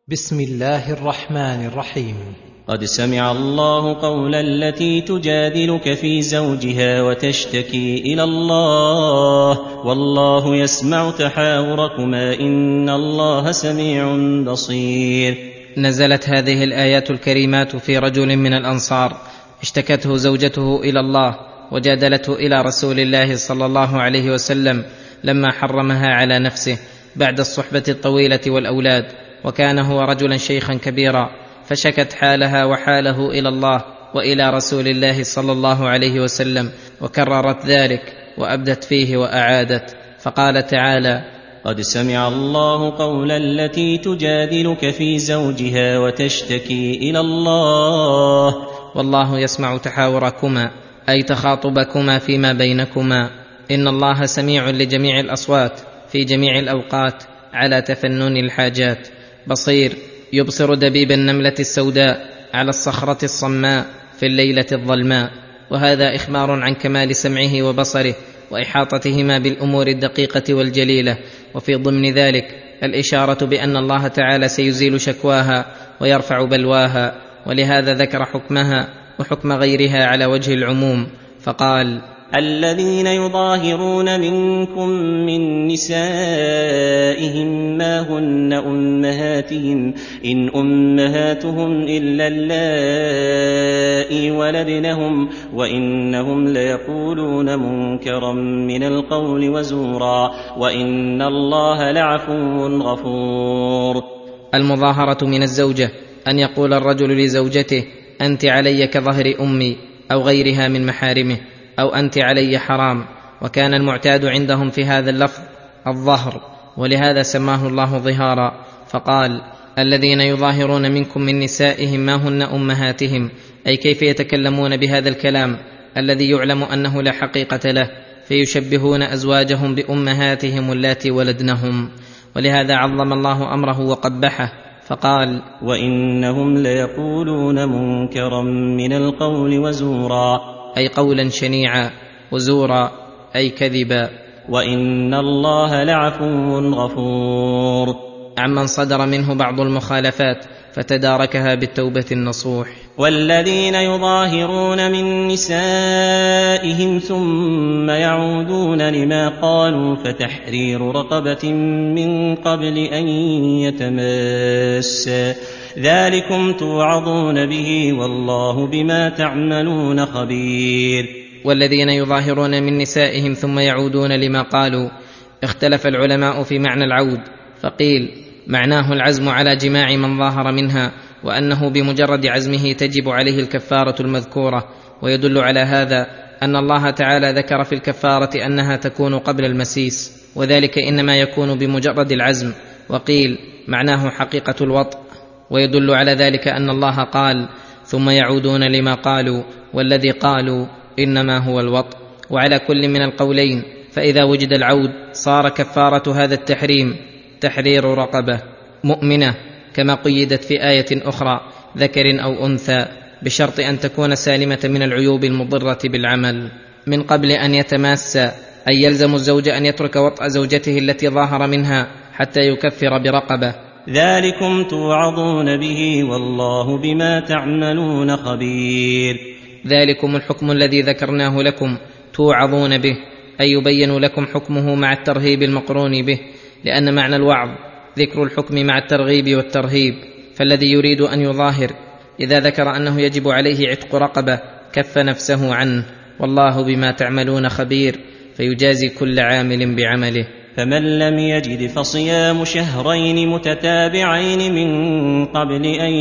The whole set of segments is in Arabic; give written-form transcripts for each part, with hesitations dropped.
بسم الله الرحمن الرحيم. قد سمع الله قول التي تجادلك في زوجها وتشتكي إلى الله والله يسمع تحاوركما إن الله سميع بصير. نزلت هذه الآيات الكريمات في رجل من الأنصار اشتكته زوجته إلى الله وجادلته إلى رسول الله صلى الله عليه وسلم لما حرمها على نفسه بعد الصحبة الطويلة والأولاد، وكان هو رجلا شيخا كبيرا، فشكت حالها وحاله إلى الله وإلى رسول الله صلى الله عليه وسلم، وكررت ذلك وأبدت فيه وأعادت، فقال تعالى: قد سمع الله قول التي تجادلك في زوجها وتشتكي إلى الله والله يسمع تحاوركما، أي تخاطبكما فيما بينكما، إن الله سميع لجميع الأصوات في جميع الأوقات على تفنن الحاجات، بصير يبصر دبيب النملة السوداء على الصخرة الصماء في الليلة الظلماء. وهذا إخبار عن كمال سمعه وبصره وإحاطتهما بالأمور الدقيقة والجليلة، وفي ضمن ذلك الإشارة بأن الله تعالى سيزيل شكواها ويرفع بلواها، ولهذا ذكر حكمها وحكم غيرها على وجه العموم، فقال: الذين يظاهرون منكم من نسائهم ما هن أمهاتهم إن أمهاتهم إلا اللائي ولدنهم وإنهم ليقولون منكرا من القول وزورا وإن الله لعفو غفور. المظاهرة من الزوجة أن يقول الرجل لزوجته: أنت علي كظهر أمي، أو غيرها من محارمه، أو أنت علي حرام، وكان المعتاد عندهم في هذا اللفظ الظهر، ولهذا سماه الله ظهارا، فقال: الذين يظاهرون منكم من نسائهم ما هن أمهاتهم، أي كيف يتكلمون بهذا الكلام الذي يعلم أنه لا حقيقة له، فيشبهون أزواجهم بأمهاتهم اللاتي ولدنهم، ولهذا عظم الله أمره وقبحه، فقال: وإنهم ليقولون منكرا من القول وزورا، أي قولا شنيعا، وزورا أي كذبا، وإن الله لعفو غفور. عمن صدر منه بعض المخالفات فتداركها بالتوبة النصوح. والذين يظاهرون من نسائهم ثم يعودون لما قالوا فتحرير رقبة من قبل أن يتماسا، ذلكم توعظون به والله بما تعملون خبير. والذين يظاهرون من نسائهم ثم يعودون لما قالوا، اختلف العلماء في معنى العود، فقيل معناه العزم على جماع من ظاهر منها، وأنه بمجرد عزمه تجب عليه الكفارة المذكورة، ويدل على هذا أن الله تعالى ذكر في الكفارة أنها تكون قبل المسيس، وذلك إنما يكون بمجرد العزم. وقيل معناه حقيقة الوطء، ويدل على ذلك أن الله قال: ثم يعودون لما قالوا، والذي قالوا إنما هو الوطء. وعلى كل من القولين فإذا وجد العود صار كفارة هذا التحريم تحرير رقبة مؤمنة، كما قيدت في آية أخرى: ذكر أو أنثى، بشرط أن تكون سالمة من العيوب المضرة بالعمل. من قبل أن يتماسا، أي يلزم الزوج أن يترك وطأ زوجته التي ظاهر منها حتى يكفر برقبة. ذلكم توعظون به والله بما تعملون خبير. ذلكم الحكم الذي ذكرناه لكم توعظون به، أي يبين لكم حكمه مع الترهيب المقرون به، لأن معنى الوعظ ذكر الحكم مع الترغيب والترهيب، فالذي يريد أن يظاهر إذا ذكر أنه يجب عليه عتق رقبة كف نفسه عنه، والله بما تعملون خبير، فيجازي كل عامل بعمله. فمن لم يجد فصيام شهرين متتابعين من قبل أن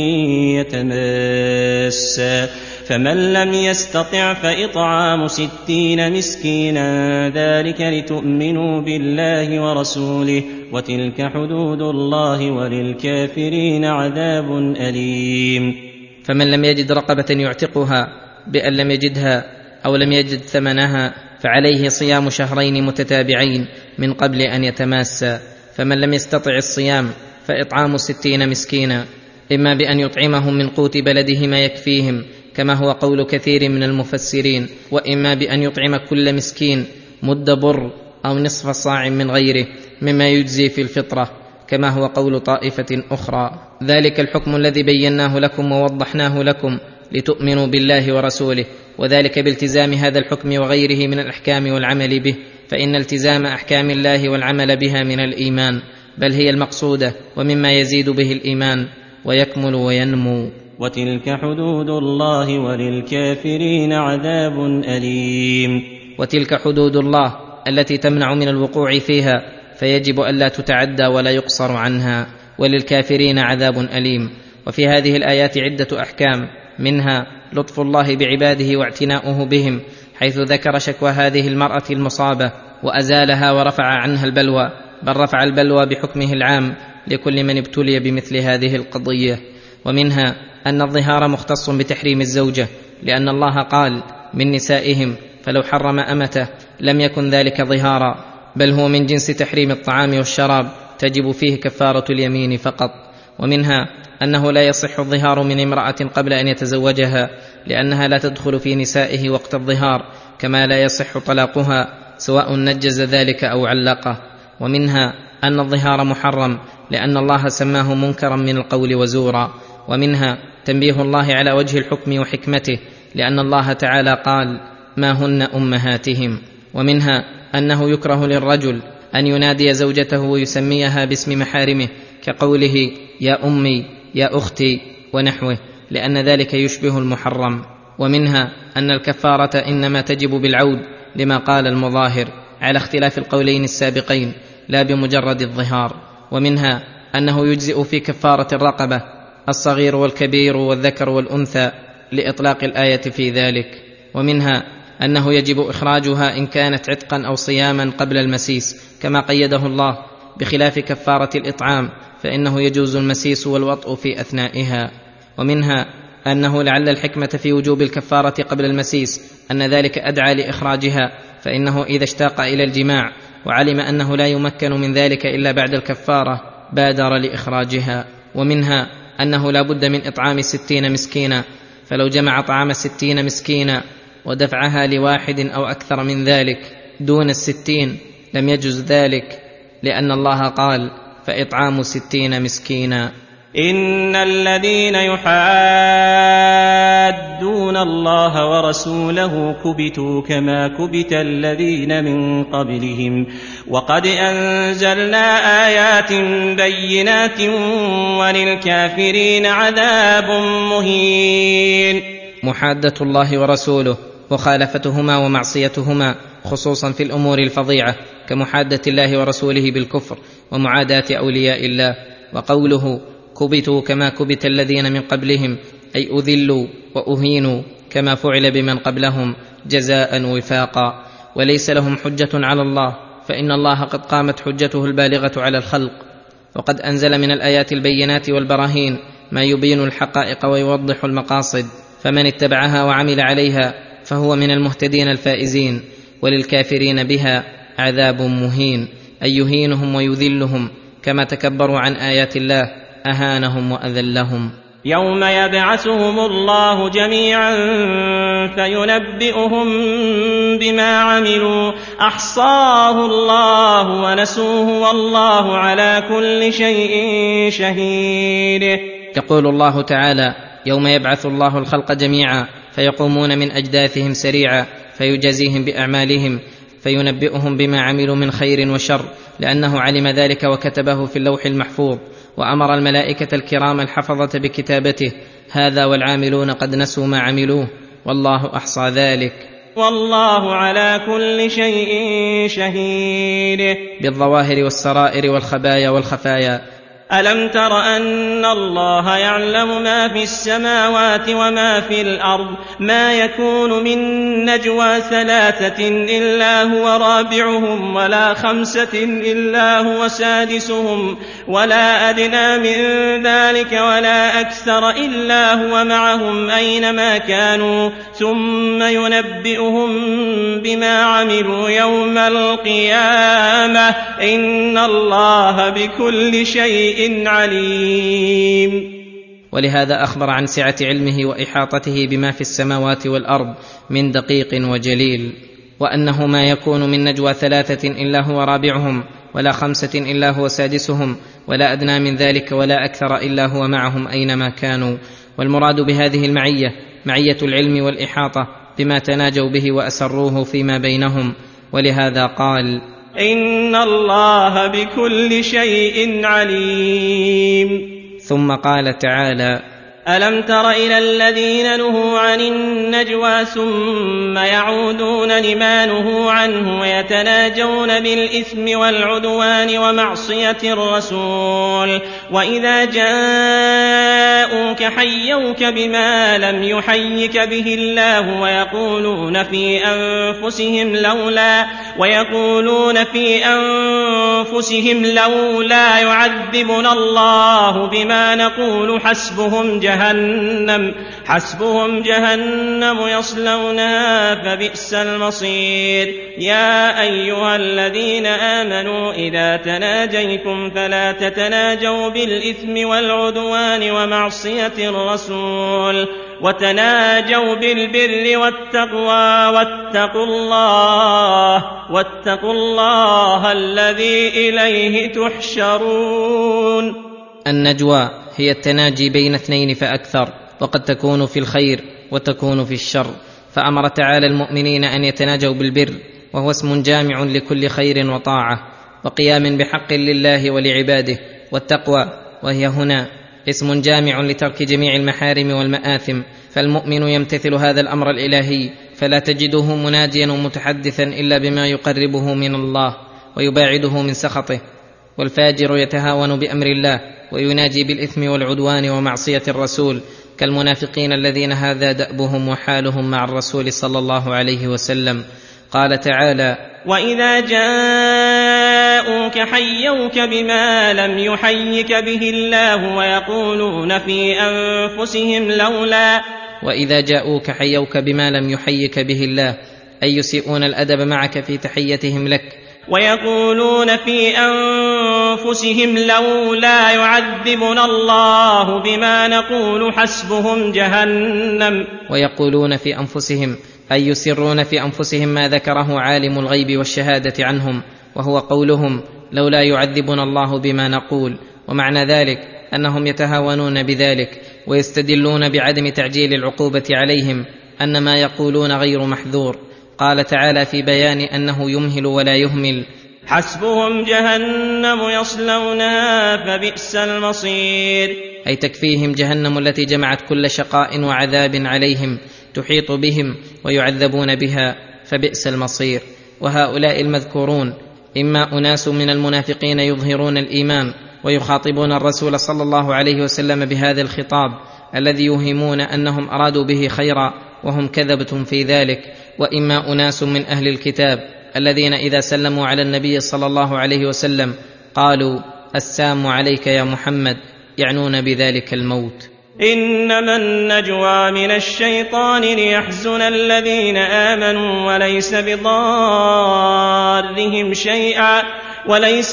يتماسا، فمن لم يستطع فإطعام 60 مسكينا، ذلك لتؤمنوا بالله ورسوله، وتلك حدود الله وللكافرين عذاب أليم. فمن لم يجد رقبة يعتقها بأن لم يجدها أو لم يجد ثمنها فعليه صيام شهرين متتابعين من قبل أن يتماسا، فمن لم يستطع الصيام فإطعام 60 مسكينا، إما بأن يطعمهم من قوت بلده ما يكفيهم كما هو قول كثير من المفسرين، وإما بأن يطعم كل مسكين مد بر أو نصف صاع من غيره مما يجزي في الفطرة، كما هو قول طائفة أخرى. ذلك الحكم الذي بيناه لكم ووضحناه لكم لتؤمنوا بالله ورسوله، وذلك بالتزام هذا الحكم وغيره من الأحكام والعمل به، فإن التزام أحكام الله والعمل بها من الإيمان، بل هي المقصودة ومما يزيد به الإيمان ويكمل وينمو. وتلك حدود الله وللكافرين عذاب أليم. وتلك حدود الله التي تمنع من الوقوع فيها، فيجب ألا تتعدى ولا يقصر عنها، وللكافرين عذاب أليم. وفي هذه الآيات عدة أحكام، منها لطف الله بعباده واعتناؤه بهم، حيث ذكر شكوى هذه المرأة المصابة وأزالها ورفع عنها البلوى، بل رفع البلوى بحكمه العام لكل من ابتلي بمثل هذه القضية. ومنها أن الظهار مختص بتحريم الزوجة، لأن الله قال من نسائهم فلو حرم أمته لم يكن ذلك ظهارا، بل هو من جنس تحريم الطعام والشراب، تجب فيه كفارة اليمين فقط. ومنها أنه لا يصح الظهار من امرأة قبل أن يتزوجها، لأنها لا تدخل في نسائه وقت الظهار، كما لا يصح طلاقها سواء نجز ذلك أو علقه. ومنها أن الظهار محرم، لأن الله سماه منكرا من القول وزورا. ومنها تنبيه الله على وجه الحكم وحكمته، لأن الله تعالى قال ما هن أمهاتهم. ومنها أنه يكره للرجل أن ينادي زوجته ويسميها باسم محارمه، كقوله يا أمي يا أختي ونحوه، لأن ذلك يشبه المحرم. ومنها أن الكفارة إنما تجب بالعود، لما قال المظاهر، على اختلاف القولين السابقين، لا بمجرد الظهار. ومنها أنه يجزئ في كفارة الرقبة الصغير والكبير والذكر والأنثى، لإطلاق الآية في ذلك. ومنها أنه يجب إخراجها إن كانت عتقا أو صياما قبل المسيس، كما قيده الله، بخلاف كفارة الإطعام، فإنه يجوز المسيس والوطء في أثنائها. ومنها أنه لعل الحكمة في وجوب الكفارة قبل المسيس أن ذلك أدعى لإخراجها، فإنه إذا اشتاق إلى الجماع وعلم أنه لا يمكن من ذلك إلا بعد الكفارة بادر لإخراجها. ومنها أنه لا بد من إطعام 60 مسكينا، فلو جمع طعام 60 مسكينا ودفعها لواحد أو أكثر من ذلك دون 60 لم يجز ذلك، لأن الله قال فإطعام 60 مسكينا. إن الذين يحادون الله ورسوله كبتوا كما كبت الذين من قبلهم، وقد أنزلنا آيات بينات وللكافرين عذاب مهين. محادة الله ورسوله مخالفتهما ومعصيتهما، خصوصا في الأمور الفظيعة كمحادة الله ورسوله بالكفر ومعاداة أولياء الله. وقوله كبتوا كما كبت الذين من قبلهم، أي أذلوا وأهينوا كما فعل بمن قبلهم جزاء وفاقا، وليس لهم حجة على الله، فإن الله قد قامت حجته البالغة على الخلق، وقد أنزل من الآيات البينات والبراهين ما يبين الحقائق ويوضح المقاصد، فمن اتبعها وعمل عليها فهو من المهتدين الفائزين. وللكافرين بها عذاب مهين، أي يهينهم ويذلهم، كما تكبروا عن آيات الله أهانهم وأذلهم. يوم يبعثهم الله جميعا فينبئهم بما عملوا، أحصاه الله ونسوه والله على كل شيء شهيد. يقول الله تعالى يوم يبعث الله الخلق جميعا فيقومون من أجداثهم سريعا فيجازيهم بأعمالهم، فينبئهم بما عملوا من خير وشر، لأنه علم ذلك وكتبه في اللوح المحفوظ، وأمر الملائكة الكرام الحفظة بكتابته، هذا والعاملون قد نسوا ما عملوه والله أحصى ذلك، والله على كل شيء شهيد. بالظواهر والسرائر والخبايا والخفايا. ألم تر أن الله يعلم ما في السماوات وما في الأرض، ما يكون من نجوى 3 إلا هو رابعهم ولا 5 إلا هو سادسهم ولا أدنى من ذلك ولا أكثر إلا هو معهم أينما كانوا، ثم ينبئهم بما عملوا يوم القيامة، إن الله بكل شيء عليم. ولهذا أخبر عن سعة علمه وإحاطته بما في السماوات والأرض من دقيق وجليل، وأنه ما يكون من نجوى 3 إلا هو رابعهم، ولا 5 إلا هو سادسهم، ولا أدنى من ذلك ولا أكثر إلا هو معهم أينما كانوا. والمراد بهذه المعية معية العلم والإحاطة بما تناجوا به وأسروه فيما بينهم. ولهذا قال: إن الله بكل شيء عليم. ثم قال تعالى: ألم تر إلى الذين نهوا عن النجوى ثم يعودون لما نهوا عنه ويتناجون بالإثم والعدوان ومعصية الرسول وإذا جاءوك حيوك بما لم يحيك به الله ويقولون في أنفسهم لولا يعذبنا الله بما نقول حسبهم جهنم يصلونها فبئس المصير. يا أيها الذين آمنوا إذا تناجيتم فلا تتناجوا بالإثم والعدوان ومعصية الرسول وتناجوا بالبر والتقوى واتقوا الله الذي إليه تحشرون. النجوى هي التناجي بين 2 فأكثر، وقد تكون في الخير وتكون في الشر، فأمر تعالى المؤمنين أن يتناجوا بالبر، وهو اسم جامع لكل خير وطاعة وقيام بحق لله ولعباده، والتقوى وهي هنا اسم جامع لترك جميع المحارم والمآثم، فالمؤمن يمتثل هذا الأمر الإلهي فلا تجده مناجيا ومتحدثا إلا بما يقربه من الله ويباعده من سخطه، والفاجر يتهاون بأمر الله ويناجي بالإثم والعدوان ومعصية الرسول، كالمنافقين الذين هذا دأبهم وحالهم مع الرسول صلى الله عليه وسلم. قال تعالى: وإذا جاءوك حيوك بما لم يحيك به الله وإذا جاءوك حيوك بما لم يحيك به الله، أي يسيئون الأدب معك في تحيتهم لك، ويقولون في أنفسهم لولا يعذبنا الله بما نقول حسبهم جهنم. ويقولون في أنفسهم أي يسرون في أنفسهم ما ذكره عالم الغيب والشهادة عنهم، وهو قولهم لولا يعذبنا الله بما نقول، ومعنى ذلك أنهم يتهاونون بذلك ويستدلون بعدم تعجيل العقوبة عليهم أن ما يقولون غير محذور. قال تعالى في بيان أنه يمهل ولا يهمل: حسبهم جهنم يصلونها فبئس المصير، أي تكفيهم جهنم التي جمعت كل شقاء وعذاب عليهم، تحيط بهم ويعذبون بها، فبئس المصير. وهؤلاء المذكورون إما أناس من المنافقين يظهرون الإيمان ويخاطبون الرسول صلى الله عليه وسلم بهذا الخطاب الذي يوهمون أنهم أرادوا به خيرا وهم كذبة في ذلك، وإما أناس من أهل الكتاب الذين إذا سلموا على النبي صلى الله عليه وسلم قالوا: السلام عليك يا محمد، يعنون بذلك الموت. إنما النجوى من الشيطان ليحزن الذين آمنوا وليس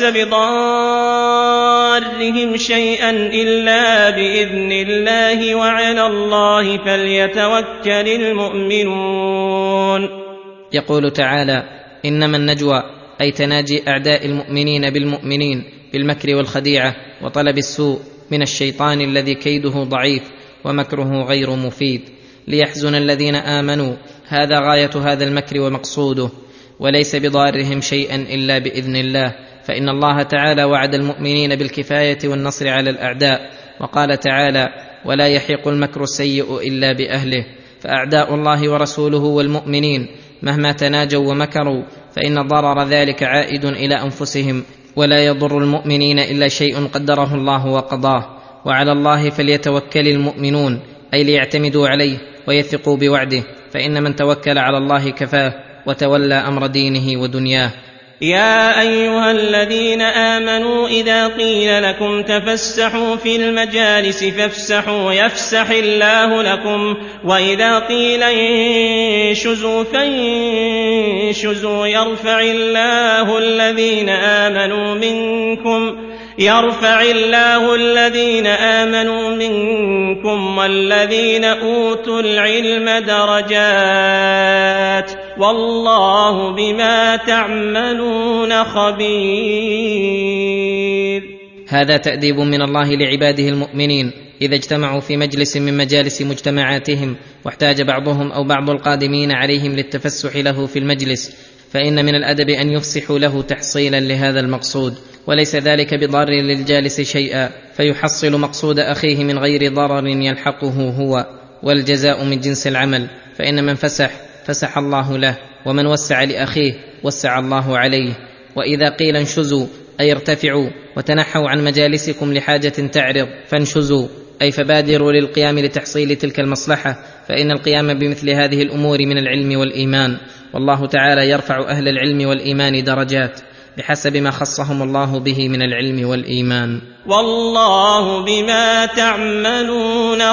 بضارهم شيئا إلا بإذن الله وعلى الله فليتوكل المؤمنون. يقول تعالى: إنما النجوى أي تناجي أعداء المؤمنين بالمؤمنين بالمكر والخديعة وطلب السوء من الشيطان الذي كيده ضعيف ومكره غير مفيد، ليحزن الذين آمنوا، هذا غاية هذا المكر ومقصوده، وليس بضارهم شيئا إلا بإذن الله، فإن الله تعالى وعد المؤمنين بالكفاية والنصر على الأعداء، وقال تعالى: ولا يحيق المكر السيء إلا بأهله. فأعداء الله ورسوله والمؤمنين مهما تناجوا ومكروا فإن ضرر ذلك عائد إلى أنفسهم، ولا يضر المؤمنين إلا شيء قدره الله وقضاه. وعلى الله فليتوكل المؤمنون، أي ليعتمدوا عليه ويثقوا بوعده، فإن من توكل على الله كفاه وتولى أمر دينه ودنياه. يا أيها الذين آمنوا إذا قيل لكم تفسحوا في المجالس فافسحوا يفسح الله لكم، وإذا قيل انشزوا فانشزوا يرفع الله الذين آمنوا منكم والذين أوتوا العلم درجات، والله بما تعملون خبير. هذا تأديب من الله لعباده المؤمنين إذا اجتمعوا في مجلس من مجالس مجتمعاتهم واحتاج بعضهم أو بعض القادمين عليهم للتفسح له في المجلس، فإن من الأدب أن يفسحوا له تحصيلا لهذا المقصود، وليس ذلك بضار للجالس شيئا، فيحصل مقصود أخيه من غير ضرر يلحقه هو، والجزاء من جنس العمل. فإن من فسح الله له، ومن وسع لأخيه وسع الله عليه. وإذا قيل انشزوا أي ارتفعوا وتنحوا عن مجالسكم لحاجة تعرض، فانشزوا أي فبادروا للقيام لتحصيل تلك المصلحة، فإن القيام بمثل هذه الأمور من العلم والإيمان، والله تعالى يرفع أهل العلم والإيمان درجات بحسب ما خصهم الله به من العلم والإيمان. والله بما تعملون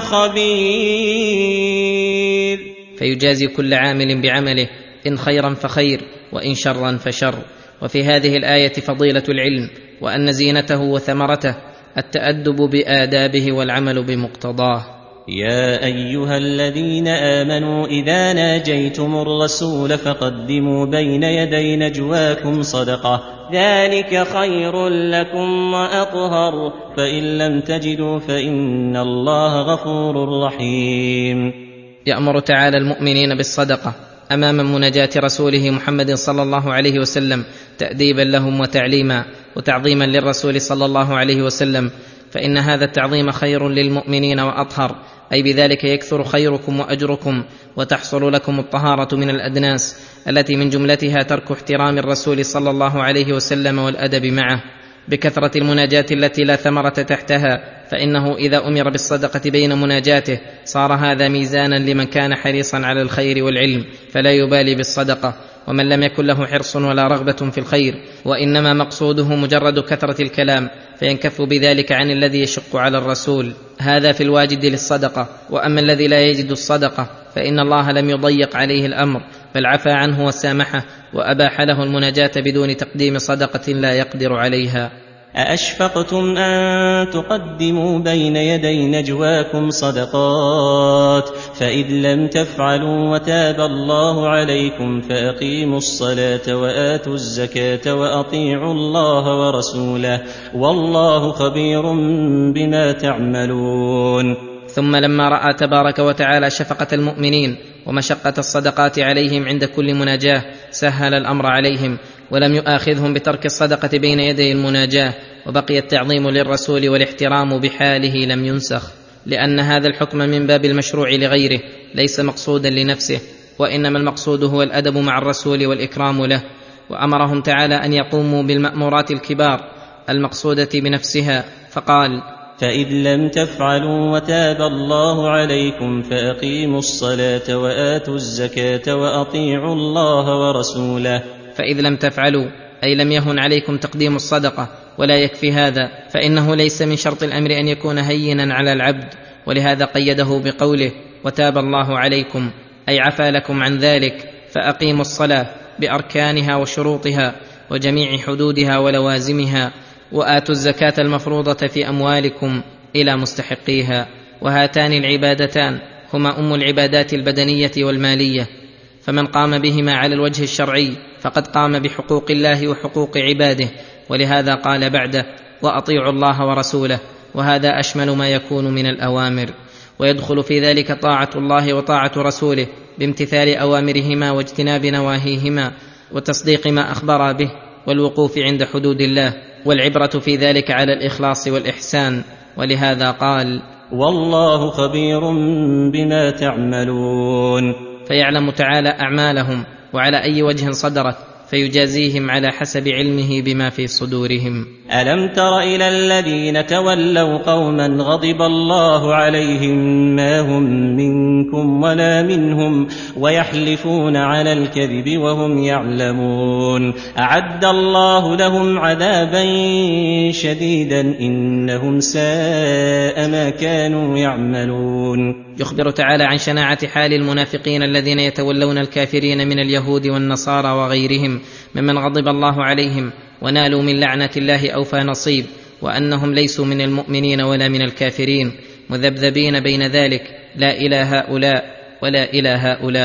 خبير. فيجازي كل عامل بعمله، إن خيرا فخير وإن شرا فشر. وفي هذه الآية فضيلة العلم، وأن زينته وثمرته التأدب بآدابه والعمل بمقتضاه. يا أيها الذين آمنوا إذا ناجيتم الرسول فقدموا بين يدي نجواكم صدقة، ذلك خير لكم وأطهر، فإن لم تجدوا فإن الله غفور رحيم. يأمر تعالى المؤمنين بالصدقة أمام مناجاة رسوله محمد صلى الله عليه وسلم، تأديبا لهم وتعليما وتعظيما للرسول صلى الله عليه وسلم، فإن هذا التعظيم خير للمؤمنين وأطهر، أي بذلك يكثر خيركم وأجركم، وتحصل لكم الطهارة من الأدناس التي من جملتها ترك احترام الرسول صلى الله عليه وسلم والأدب معه، بكثرة المناجاة التي لا ثمرة تحتها، فإنه إذا أمر بالصدقة بين مناجاته صار هذا ميزانا لمن كان حريصا على الخير والعلم فلا يبالي بالصدقة، ومن لم يكن له حرص ولا رغبة في الخير وإنما مقصوده مجرد كثرة الكلام فينكف بذلك عن الذي يشق على الرسول، هذا في الواجد للصدقة. وأما الذي لا يجد الصدقة فإن الله لم يضيق عليه الأمر، بل عفى عنه وسامحه وأباح له المناجاة بدون تقديم صدقة لا يقدر عليها. أأشفقتم أن تقدموا بين يدي نجواكم صدقات، فإذ لم تفعلوا وتاب الله عليكم فأقيموا الصلاة وآتوا الزكاة وأطيعوا الله ورسوله، والله خبير بما تعملون. ثم لما رأى تبارك وتعالى شفقة المؤمنين ومشقة الصدقات عليهم عند كل مناجاة سهل الأمر عليهم، ولم يؤاخذهم بترك الصدقة بين يدي المناجاة، وبقي التعظيم للرسول والاحترام بحاله لم ينسخ، لأن هذا الحكم من باب المشروع لغيره ليس مقصودا لنفسه، وإنما المقصود هو الأدب مع الرسول والإكرام له. وأمرهم تعالى أن يقوموا بالمأمورات الكبار المقصودة بنفسها، فقال: فإذ لم تفعلوا وتاب الله عليكم فأقيموا الصلاة وآتوا الزكاة وأطيعوا الله ورسوله. فإذ لم تفعلوا أي لم يهن عليكم تقديم الصدقة، ولا يكفي هذا، فإنه ليس من شرط الأمر أن يكون هينا على العبد، ولهذا قيده بقوله: وتاب الله عليكم، أي عفى لكم عن ذلك، فأقيموا الصلاة بأركانها وشروطها وجميع حدودها ولوازمها، وآتوا الزكاة المفروضة في أموالكم إلى مستحقيها. وهاتان العبادتان هما أم العبادات البدنية والمالية، فمن قام بهما على الوجه الشرعي فقد قام بحقوق الله وحقوق عباده، ولهذا قال بعده: وأطيعوا الله ورسوله، وهذا أشمل ما يكون من الأوامر، ويدخل في ذلك طاعة الله وطاعة رسوله بامتثال أوامرهما واجتناب نواهيهما وتصديق ما أخبر به والوقوف عند حدود الله، والعبرة في ذلك على الإخلاص والإحسان، ولهذا قال: والله خبير بما تعملون. فيعلم تعالى أعمالهم وعلى أي وجه صدرت، فيجازيهم على حسب علمه بما في صدورهم. ألم تر إلى الذين تولوا قوما غضب الله عليهم ما هم منكم ولا منهم ويحلفون على الكذب وهم يعلمون، أعد الله لهم عذابا شديدا إنهم ساء ما كانوا يعملون. يخبر تعالى عن شناعة حال المنافقين الذين يتولون الكافرين من اليهود والنصارى وغيرهم ممن غضب الله عليهم ونالوا من لعنة الله أوفى نصيب، وأنهم ليسوا من المؤمنين ولا من الكافرين، مذبذبين بين ذلك، لا إلى هؤلاء ولا إلى هؤلاء،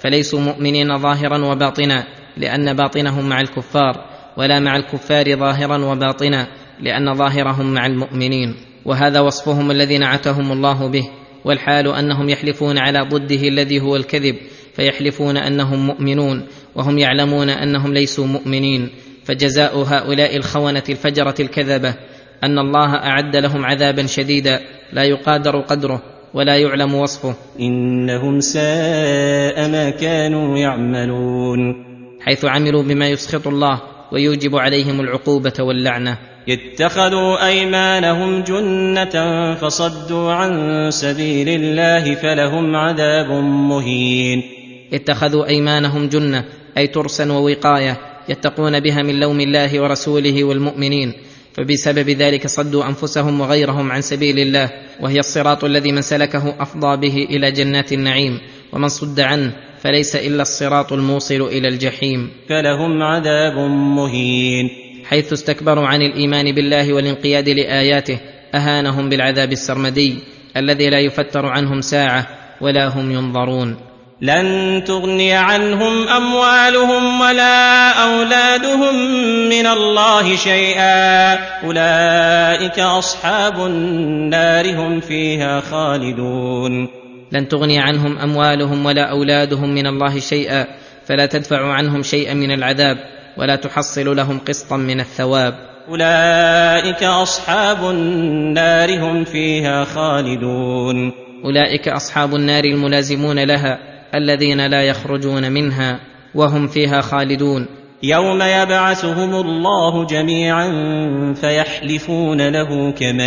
فليسوا مؤمنين ظاهرا وباطنا، لأن باطنهم مع الكفار، ولا مع الكفار ظاهرا وباطنا، لأن ظاهرهم مع المؤمنين. وهذا وصفهم الذي نعتهم الله به، والحال أنهم يحلفون على ضده الذي هو الكذب، فيحلفون أنهم مؤمنون وهم يعلمون أنهم ليسوا مؤمنين. فجزاء هؤلاء الخونة الفجرة الكذبة أن الله أعد لهم عذابا شديدا لا يقادر قدره ولا يعلم وصفه، إنهم ساء ما كانوا يعملون، حيث عملوا بما يسخط الله ويوجب عليهم العقوبة واللعنة. اتخذوا أيمانهم جنة فصدوا عن سبيل الله فلهم عذاب مهين. اتخذوا أيمانهم جنة أي ترسا ووقاية يتقون بها من لوم الله ورسوله والمؤمنين، فبسبب ذلك صدوا أنفسهم وغيرهم عن سبيل الله، وهي الصراط الذي من سلكه أفضى به إلى جنات النعيم، ومن صد عنه فليس إلا الصراط الموصل إلى الجحيم، فلهم عذاب مهين. حيث استكبروا عن الإيمان بالله والانقياد لآياته أهانهم بالعذاب السرمدي الذي لا يفتر عنهم ساعة ولا هم ينظرون. لن تغني عنهم أموالهم ولا أولادهم من الله شيئا، أولئك أصحاب النار هم فيها خالدون. لن تغني عنهم أموالهم ولا أولادهم من الله شيئا، فلا تدفع عنهم شيئا من العذاب ولا تحصل لهم قسطا من الثواب. أولئك أصحاب النار هم فيها خالدون. أولئك أصحاب النار الملازمون لها الذين لا يخرجون منها وهم فيها خالدون. يوم يبعثهم الله جميعا فيحلفون له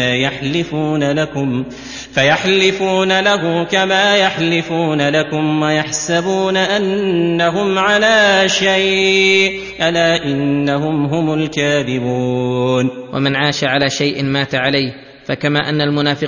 كما يحلفون لكم ويحسبون أنهم على شيء، ألا إنهم هم الكاذبون. ومن عاش على شيء مات عليه، فكما أن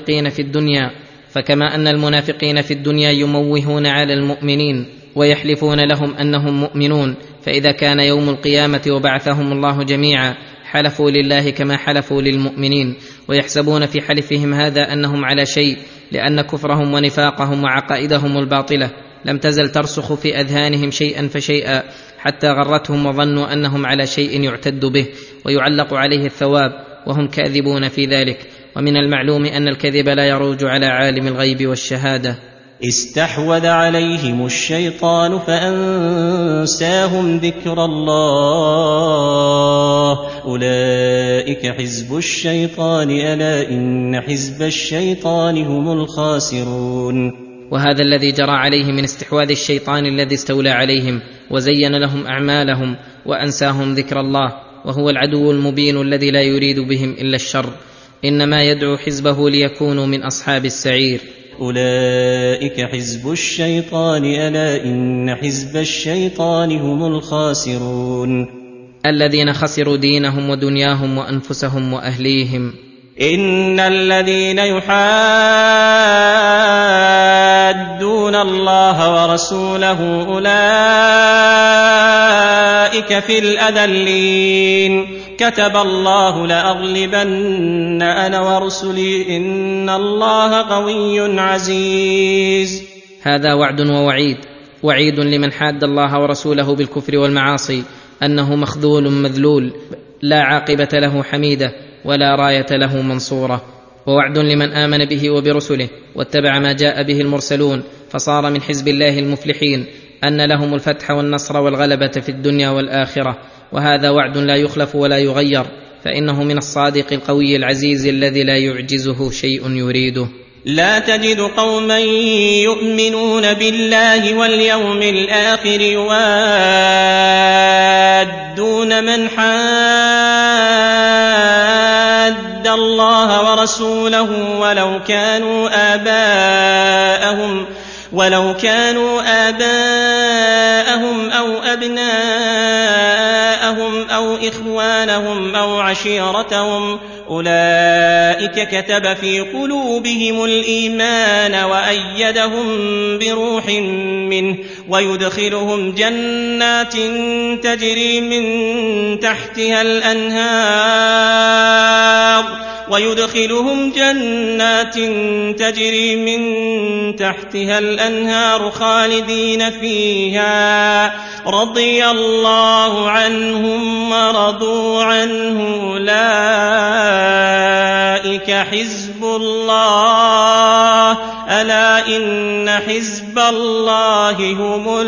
المنافقين في الدنيا يموهون على المؤمنين ويحلفون لهم أنهم مؤمنون، فإذا كان يوم القيامة وبعثهم الله جميعا حلفوا لله كما حلفوا للمؤمنين، ويحسبون في حلفهم هذا أنهم على شيء، لأن كفرهم ونفاقهم وعقائدهم الباطلة لم تزل ترسخ في أذهانهم شيئا فشيئا، حتى غرتهم وظنوا أنهم على شيء يعتد به ويعلق عليه الثواب، وهم كاذبون في ذلك. ومن المعلوم أن الكذب لا يروج على عالم الغيب والشهادة. استحوذ عليهم الشيطان فأنساهم ذكر الله، أولئك حزب الشيطان، ألا إن حزب الشيطان هم الخاسرون. وهذا الذي جرى عليه من استحواذ الشيطان الذي استولى عليهم وزين لهم أعمالهم وأنساهم ذكر الله، وهو العدو المبين الذي لا يريد بهم إلا الشر، إنما يدعو حزبه ليكونوا من أصحاب السعير. أولئك حزب الشيطان، ألا إن حزب الشيطان هم الخاسرون. الذين خسروا دينهم ودنياهم وأنفسهم وأهليهم. إن الذين يحادون الله ورسوله أولئك في الأذلين، كتب الله لأغلبن أنا ورسلي إن الله قوي عزيز. هذا وعد ووعيد، وعيد لمن حاد الله ورسوله بالكفر والمعاصي أنه مخذول مذلول لا عاقبة له حميدة ولا راية له منصورة، ووعد لمن آمن به وبرسله واتبع ما جاء به المرسلون فصار من حزب الله المفلحين أن لهم الفتح والنصر والغلبة في الدنيا والآخرة. وهذا وعد لا يخلف ولا يغير، فإنه من الصادق القوي العزيز الذي لا يعجزه شيء يريده. لا تجد قوما يؤمنون بالله واليوم الآخر يوادون من حاد الله ورسوله ولو كانوا آباءهم أو أبناءهم أو إخوانهم أو عشيرتهم، أولئك كتب في قلوبهم الإيمان وأيدهم بروح منه ويدخلهم جنات تجري من تحتها الأنهار ويدخلهم جنات تجري من تحتها الأنهار خالدين فيها رضي الله عنهم ورضوا عنه أولئك حزب الله ألا إن حزب الله هم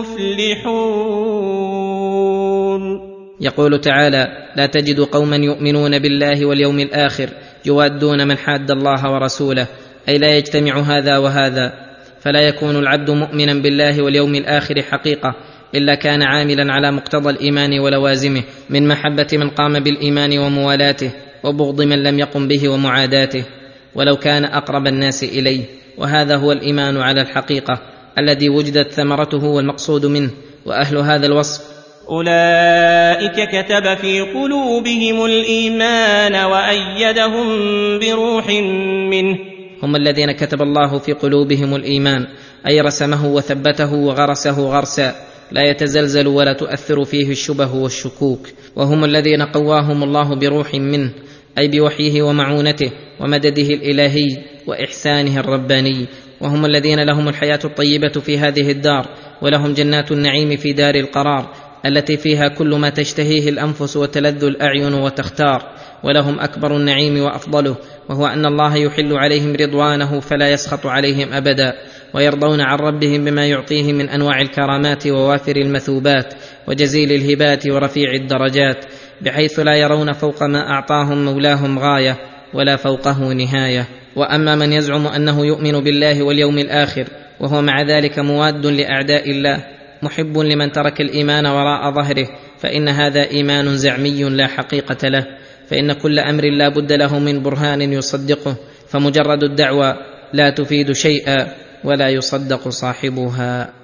المفلحون. يقول تعالى: لا تجد قوما يؤمنون بالله واليوم الآخر يوادون من حاد الله ورسوله، أي لا يجتمع هذا وهذا، فلا يكون العبد مؤمنا بالله واليوم الآخر حقيقة إلا كان عاملا على مقتضى الإيمان ولوازمه من محبة من قام بالإيمان وموالاته، وبغض من لم يقم به ومعاداته ولو كان أقرب الناس إليه. وهذا هو الإيمان على الحقيقة الذي وجدت ثمرته والمقصود منه. وأهل هذا الوصف أولئك كتب في قلوبهم الإيمان وأيدهم بروح منه، هم الذين كتب الله في قلوبهم الإيمان، أي رسمه وثبته وغرسه غرسا لا يتزلزل ولا تؤثر فيه الشبه والشكوك. وهم الذين قواهم الله بروح منه، أي بوحيه ومعونته ومدده الإلهي وإحسانه الرباني. وهم الذين لهم الحياة الطيبة في هذه الدار، ولهم جنات النعيم في دار القرار التي فيها كل ما تشتهيه الأنفس وتلذ الأعين وتختار. ولهم أكبر النعيم وأفضله، وهو أن الله يحل عليهم رضوانه فلا يسخط عليهم أبدا، ويرضون عن ربهم بما يعطيهم من أنواع الكرامات ووافر المثوبات وجزيل الهبات ورفيع الدرجات، بحيث لا يرون فوق ما أعطاهم مولاهم غاية ولا فوقه نهاية. وأما من يزعم أنه يؤمن بالله واليوم الآخر وهو مع ذلك مواد لأعداء الله محب لمن ترك الإيمان وراء ظهره، فإن هذا إيمان زعمي لا حقيقة له، فإن كل أمر لا بد له من برهان يصدقه، فمجرد الدعوى لا تفيد شيئا ولا يصدق صاحبها.